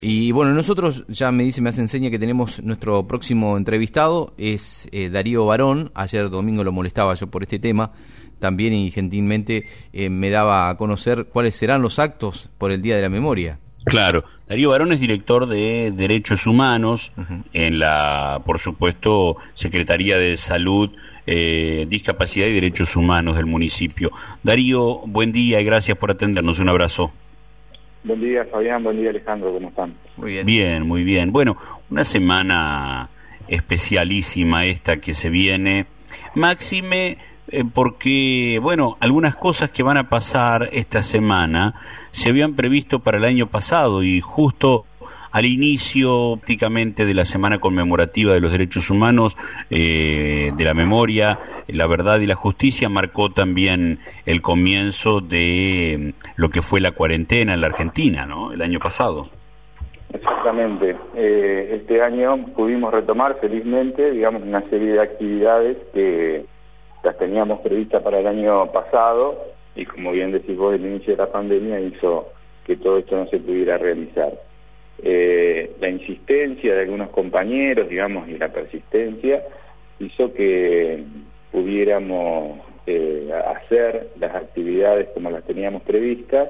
Y bueno, nosotros ya me hace enseña que tenemos nuestro próximo entrevistado, es Darío Barón. Ayer domingo lo molestaba yo por este tema también y gentilmente me daba a conocer cuáles serán los actos por el Día de la Memoria. Claro, Darío Barón es director de Derechos Humanos en la, por supuesto, Secretaría de Salud, Discapacidad y Derechos Humanos del municipio. Darío, buen día y gracias por atendernos. Un abrazo. Buen día, Fabián. Buen día, Alejandro. ¿Cómo están? Muy bien. Bien, muy bien. Bueno, una semana especialísima esta que se viene. Máxime, porque, bueno, algunas cosas que van a pasar esta semana se habían previsto para el año pasado y justo al inicio prácticamente de la semana conmemorativa de los derechos humanos, de la memoria, la verdad y la justicia, marcó también el comienzo de lo que fue la cuarentena en la Argentina, ¿no? El año pasado. Exactamente. Este año pudimos retomar felizmente, digamos, una serie de actividades que las teníamos previstas para el año pasado y, como bien decís vos, el inicio de la pandemia hizo que todo esto no se pudiera realizar. La insistencia de algunos compañeros, digamos, y la persistencia hizo que pudiéramos hacer las actividades como las teníamos previstas,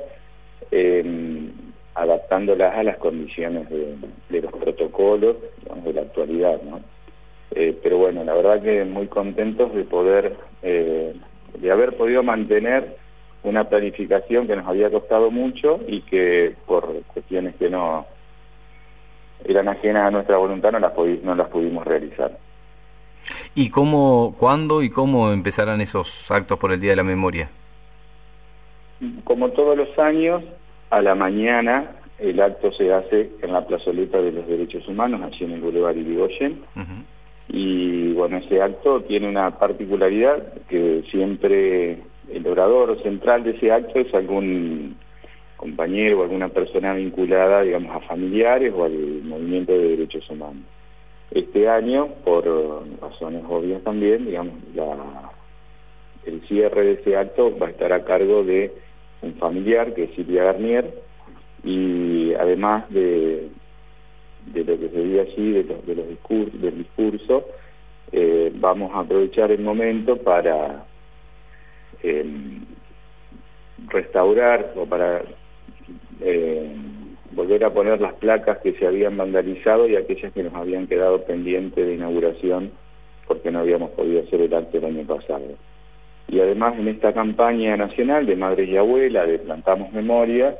adaptándolas a las condiciones de los protocolos, digamos, de la actualidad, ¿no? Pero bueno, la verdad que muy contentos de poder, de haber podido mantener una planificación que nos había costado mucho y que por cuestiones que no eran ajenas a nuestra voluntad no las pudimos realizar. ¿Y cuándo y cómo empezarán esos actos por el Día de la Memoria? Como todos los años, a la mañana el acto se hace en la plazoleta de los derechos humanos, allí en el Boulevard Irigoyen. Y bueno, ese acto tiene una particularidad, que siempre el orador central de ese acto es algún compañero o alguna persona vinculada, digamos, a familiares o al movimiento de derechos humanos. Este año, por razones obvias también, digamos, el cierre de ese acto va a estar a cargo de un familiar, que es Silvia Garnier, y además de lo que se diga allí, del discurso, vamos a aprovechar el momento para restaurar o para volver a poner las placas que se habían vandalizado y aquellas que nos habían quedado pendientes de inauguración porque no habíamos podido hacer el acto el año pasado. Y además, en esta campaña nacional de Madres y Abuelas, de Plantamos Memoria,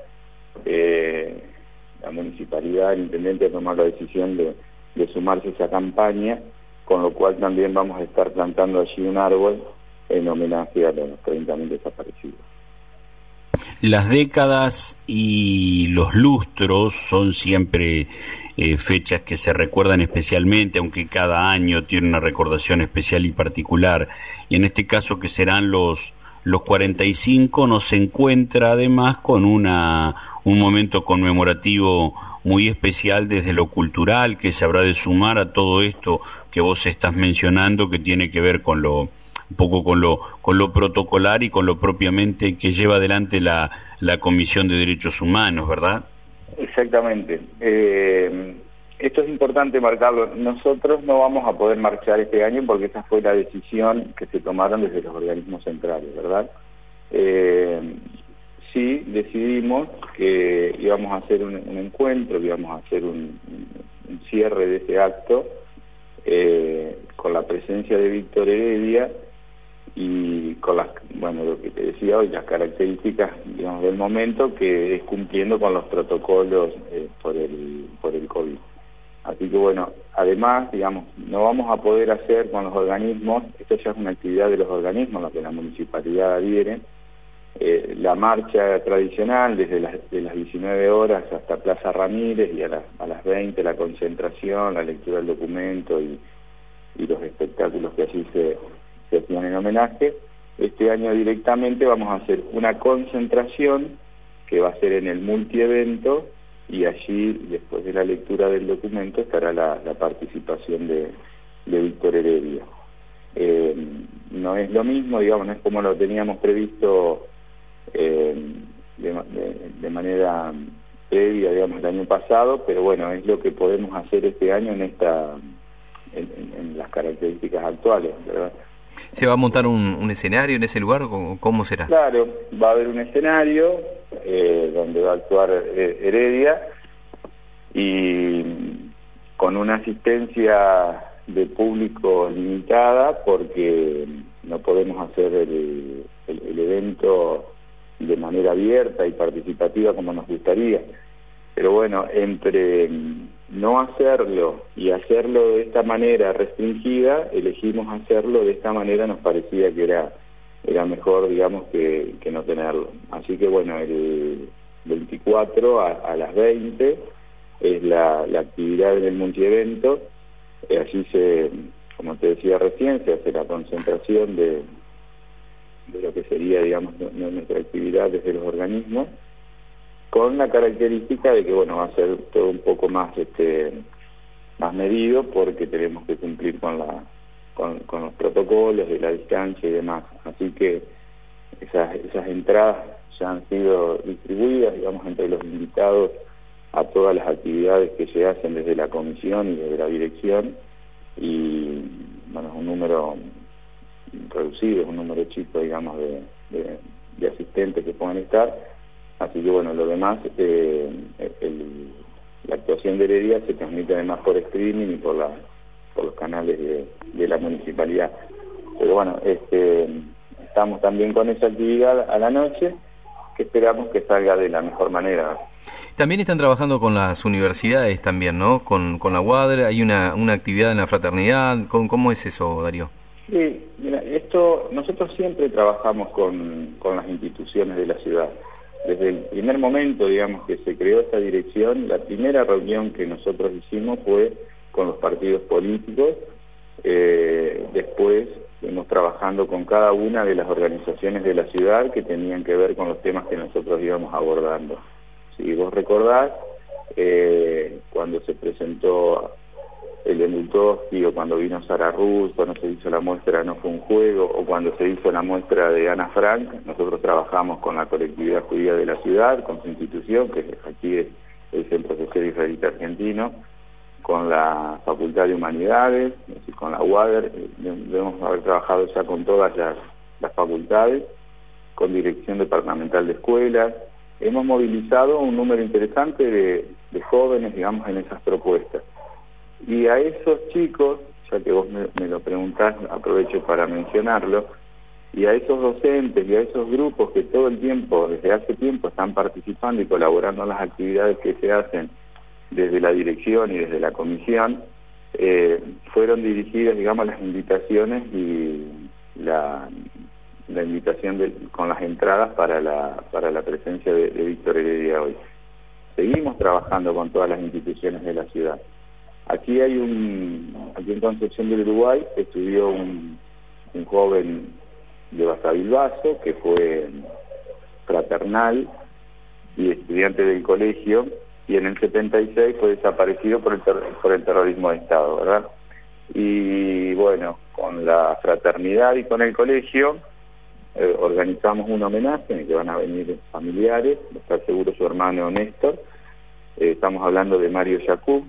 la municipalidad, el intendente ha tomado la decisión de sumarse a esa campaña, con lo cual también vamos a estar plantando allí un árbol en homenaje a los 30.000 desaparecidos. Las décadas y los lustros son siempre fechas que se recuerdan especialmente, aunque cada año tiene una recordación especial y particular. Y en este caso, que serán los 45, nos encuentra además con un momento conmemorativo muy especial desde lo cultural, que se habrá de sumar a todo esto que vos estás mencionando, que tiene que ver con un poco con lo protocolar y con lo propiamente que lleva adelante la Comisión de Derechos Humanos, ¿verdad? Exactamente. Esto es importante marcarlo. Nosotros no vamos a poder marchar este año porque esa fue la decisión que se tomaron desde los organismos centrales, ¿verdad? Sí decidimos que íbamos a hacer un encuentro, que íbamos a hacer un cierre de ese acto con la presencia de Víctor Heredia y con lo que te decía hoy, las características, digamos, del momento, que es cumpliendo con los protocolos por el COVID. Así que bueno, además, digamos, no vamos a poder hacer con los organismos, esto ya es una actividad de los organismos, la que la municipalidad adhiere, la marcha tradicional desde las 19 horas hasta Plaza Ramírez, y a las 20 la concentración, la lectura del documento y los espectáculos que allí se hacían en homenaje. Este año directamente vamos a hacer una concentración que va a ser en el multievento, y allí, después de la lectura del documento, estará la participación de Víctor Heredia. No es lo mismo, digamos, no es como lo teníamos previsto de manera previa, digamos, el año pasado, pero bueno, es lo que podemos hacer este año en las características actuales, ¿verdad? ¿Se va a montar un escenario en ese lugar? ¿Cómo será? Claro, va a haber un escenario donde va a actuar Heredia, y con una asistencia de público limitada, porque no podemos hacer el evento de manera abierta y participativa como nos gustaría. Pero bueno, entre no hacerlo y hacerlo de esta manera restringida, elegimos hacerlo de esta manera, nos parecía que era mejor, digamos, que no tenerlo. Así que bueno, el 24 a las 20 es la actividad del multievento. Allí como te decía recién, se hace la concentración de lo que sería, digamos, nuestra actividad desde los organismos, con la característica de que, bueno, va a ser todo un poco más medido, porque tenemos que cumplir con los protocolos de la distancia y demás. Así que esas entradas ya han sido distribuidas, digamos, entre los invitados a todas las actividades que se hacen desde la comisión y desde la dirección, y bueno, es un número reducido, es un número chico, digamos, de asistentes que puedan estar. Así que bueno, lo demás, la actuación de Heredia se transmite además por streaming y por los canales de la municipalidad. Pero bueno, estamos también con esa actividad a la noche, que esperamos que salga de la mejor manera. También están trabajando con las universidades también, ¿no? Con la UADR, hay una actividad en la fraternidad. ¿Cómo es eso, Darío? Sí, mira, nosotros siempre trabajamos con las instituciones de la ciudad. Desde el primer momento, digamos, que se creó esta dirección, la primera reunión que nosotros hicimos fue con los partidos políticos. Después fuimos trabajando con cada una de las organizaciones de la ciudad que tenían que ver con los temas que nosotros íbamos abordando. Si vos recordás, cuando se presentó el Endultovsky, o cuando vino Sara Ruz, cuando se hizo la muestra No Fue un Juego, o cuando se hizo la muestra de Ana Frank, nosotros trabajamos con la colectividad judía de la ciudad, con su institución, que aquí es el Centro Social Israelita Argentino, con la Facultad de Humanidades, es decir, con la UADR. Debemos haber trabajado ya con todas las facultades, con Dirección Departamental de Escuelas. Hemos movilizado un número interesante de jóvenes, digamos, en esas propuestas. Y a esos chicos, ya que vos me lo preguntás, aprovecho para mencionarlo, y a esos docentes y a esos grupos que todo el tiempo, desde hace tiempo, están participando y colaborando en las actividades que se hacen desde la dirección y desde la comisión, fueron dirigidas, digamos, las invitaciones y la invitación con las entradas para la presencia de Víctor Heredia hoy. Seguimos trabajando con todas las instituciones de la ciudad. Aquí en Concepción del Uruguay estudió un joven de Basavilbaso, que fue fraternal y estudiante del colegio, y en el 76 fue desaparecido por el terrorismo de Estado, ¿verdad? Y bueno, con la fraternidad y con el colegio organizamos un homenaje en el que van a venir familiares, va a estar seguro su hermano Néstor, estamos hablando de Mario Yacoub,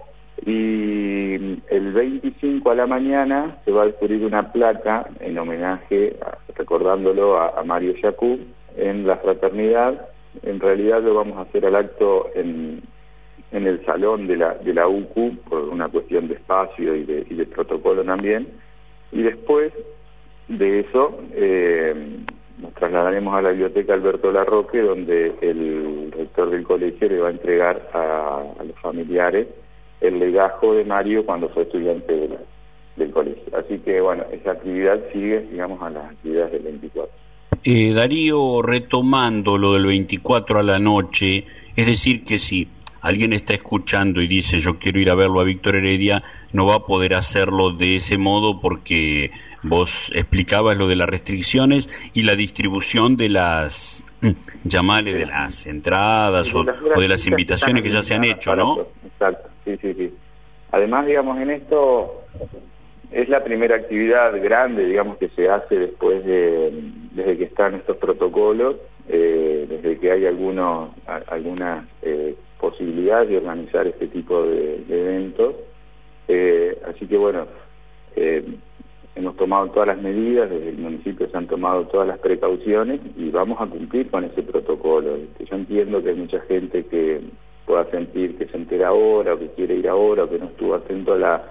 y el 25 a la mañana se va a descubrir una placa en homenaje, recordándolo a Mario Yacoub, en la fraternidad. En realidad lo vamos a hacer al acto en el salón de la UCU, por una cuestión de espacio y de protocolo también, y después de eso nos trasladaremos a la biblioteca Alberto Larroque, donde el rector del colegio le va a entregar a los familiares el legajo de Mario cuando fue estudiante del colegio. Así que bueno, esa actividad sigue, digamos, a las actividades del 24. Darío, retomando lo del 24 a la noche, es decir que si alguien está escuchando y dice yo quiero ir a verlo a Víctor Heredia, no va a poder hacerlo de ese modo, porque vos explicabas lo de las restricciones y la distribución de las, llamale, de las entradas o de las invitaciones que ya se han hecho, ¿no? Exacto, sí. Además, digamos, en esto es la primera actividad grande, digamos, que se hace desde que están estos protocolos. desde que hay algunas posibilidades de organizar este tipo de eventos. Así que bueno, hemos tomado todas las medidas, desde el municipio se han tomado todas las precauciones y vamos a cumplir con ese protocolo. Yo entiendo que hay mucha gente que pueda sentir que se entera ahora, o que quiere ir ahora, o que no estuvo atento a la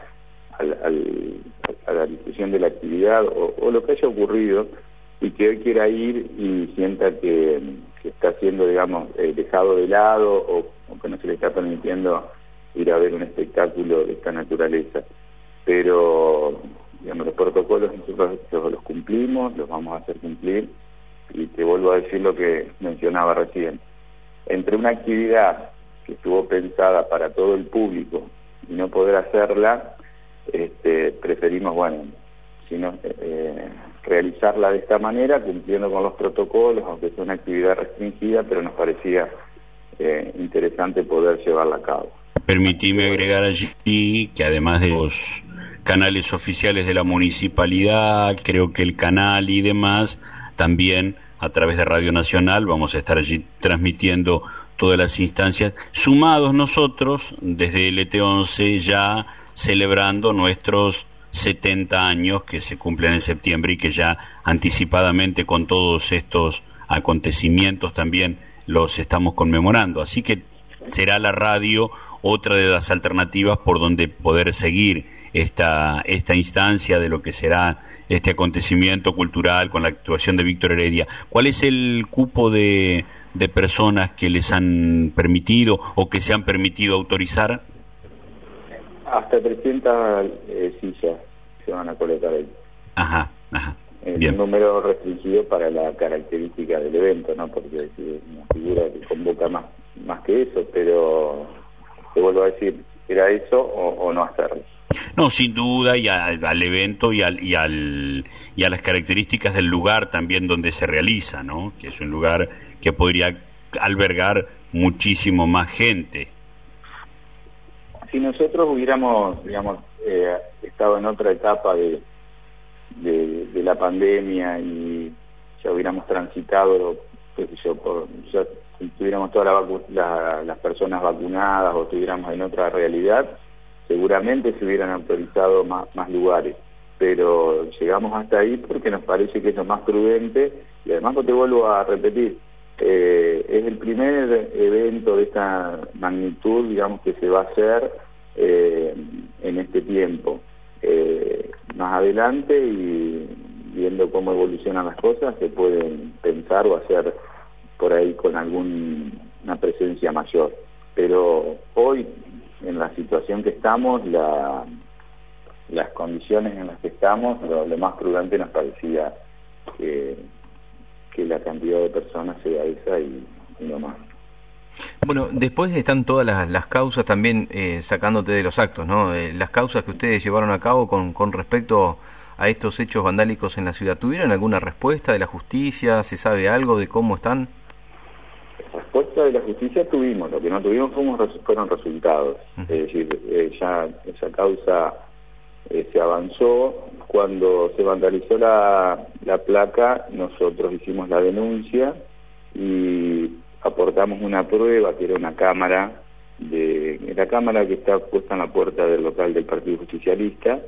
difusión de la actividad, o lo que haya ocurrido, y que hoy quiera ir y sienta que está siendo, digamos, dejado de lado, o que no se le está permitiendo ir a ver un espectáculo de esta naturaleza. Pero, digamos, los protocolos nosotros los cumplimos, los vamos a hacer cumplir, y te vuelvo a decir lo que mencionaba recién. Entre una actividad que estuvo pensada para todo el público y no poder hacerla, preferimos, bueno, realizarla de esta manera, cumpliendo con los protocolos, aunque es una actividad restringida, pero nos parecía interesante poder llevarla a cabo. Permitime agregar allí que además de los canales oficiales de la municipalidad, creo que el canal y demás, también a través de Radio Nacional vamos a estar allí transmitiendo todas las instancias, sumados nosotros desde LT11 ya celebrando nuestros 70 años que se cumplen en septiembre y que ya anticipadamente con todos estos acontecimientos también los estamos conmemorando. Así que será la radio otra de las alternativas por donde poder seguir esta instancia de lo que será este acontecimiento cultural con la actuación de Víctor Heredia. ¿Cuál es el cupo de personas que les han permitido o que se han permitido autorizar? Hasta 300 sillas se van a colocar ahí. Ajá. Es un número restringido para la característica del evento, ¿no? Porque es una figura que convoca más que eso, pero te vuelvo a decir, ¿era eso o no hacerlo? No, sin duda, y al evento y a las características del lugar también donde se realiza, ¿no? Que es un lugar que podría albergar muchísimo más gente. Si nosotros hubiéramos, digamos, estado en otra etapa de la pandemia y ya hubiéramos transitado, qué sé yo, ya tuviéramos todas las personas vacunadas o estuviéramos en otra realidad, seguramente se hubieran autorizado más lugares, pero llegamos hasta ahí porque nos parece que es lo más prudente, y además te vuelvo a repetir, es el primer evento de esta magnitud, digamos, que se va a hacer en este tiempo. Más adelante, y viendo cómo evolucionan las cosas, se pueden pensar o hacer por ahí con una presencia mayor, pero hoy, en la situación que estamos, las condiciones en las que estamos, lo más prudente nos parecía que la cantidad de personas sea esa y no más. Bueno, después están todas las causas también sacándote de los actos, ¿no? Las causas que ustedes llevaron a cabo con respecto a estos hechos vandálicos en la ciudad, ¿tuvieron alguna respuesta de la justicia? ¿Se sabe algo de cómo están? Respuesta de la justicia tuvimos, lo que no tuvimos fueron resultados. Es decir, ya esa causa se avanzó. Cuando se vandalizó la placa, nosotros hicimos la denuncia y aportamos una prueba que era una cámara, la cámara que está puesta en la puerta del local del Partido Justicialista,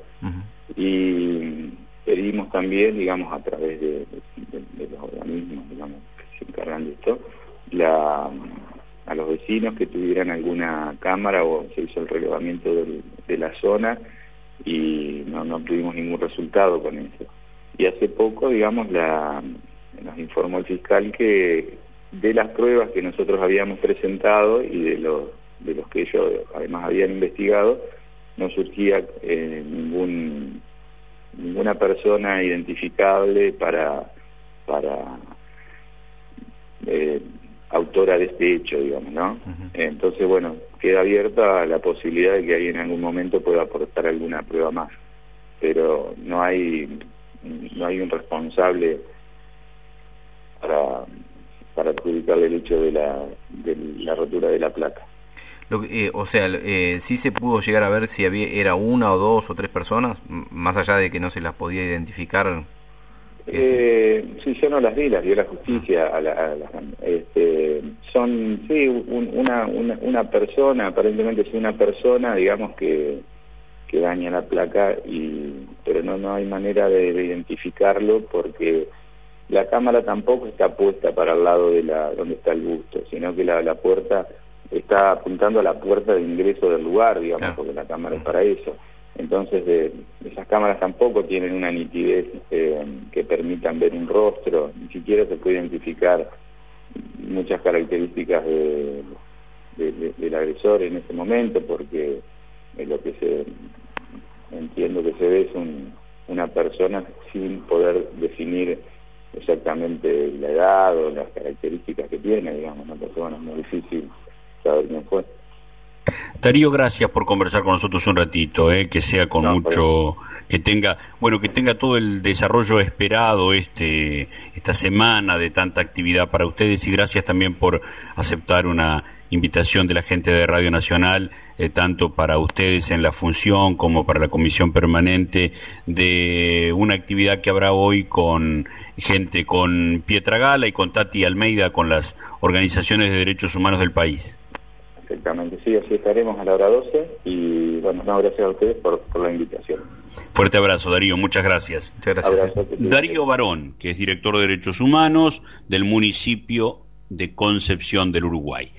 y pedimos también, digamos, a través de los organismos, digamos, que se encargan de esto, a los vecinos que tuvieran alguna cámara, o se hizo el relevamiento de la zona y no obtuvimos ningún resultado con eso. Y hace poco, digamos, nos informó el fiscal que de las pruebas que nosotros habíamos presentado y de los que ellos además habían investigado, no surgía ninguna persona identificable para autora de este hecho, digamos, ¿no? Entonces, bueno, queda abierta la posibilidad de que alguien en algún momento pueda aportar alguna prueba más, pero no hay un responsable para adjudicarle el hecho de la rotura de la placa. ¿Sí se pudo llegar a ver si era una o dos o tres personas, más allá de que no se las podía identificar? Sí, yo no las vi, las vio la justicia. Son, sí, una persona, aparentemente es una persona, digamos, que daña la placa, pero no hay manera de identificarlo porque la cámara tampoco está puesta para el lado de donde está el busto, sino que la puerta está apuntando a la puerta de ingreso del lugar, digamos, claro, porque la cámara es para eso. Entonces, esas cámaras tampoco tienen una nitidez que permitan ver un rostro, ni siquiera se puede identificar muchas características del agresor en ese momento, porque lo que entiendo que se ve es una persona sin poder definir exactamente la edad o las características que tiene, digamos, una persona, es muy difícil saber quién fue. Darío, gracias por conversar con nosotros un ratito, que sea con mucho, que tenga todo el desarrollo esperado esta semana de tanta actividad para ustedes, y gracias también por aceptar una invitación de la gente de Radio Nacional, tanto para ustedes en la función como para la comisión permanente, de una actividad que habrá hoy con gente, con Pietra Gala y con Tati Almeida, con las organizaciones de derechos humanos del país. Exactamente, sí, así estaremos a la hora 12 y bueno, gracias a ustedes por la invitación. Fuerte abrazo, Darío, muchas gracias. Muchas gracias. Abrazo, Darío Barón, que es director de Derechos Humanos del municipio de Concepción del Uruguay.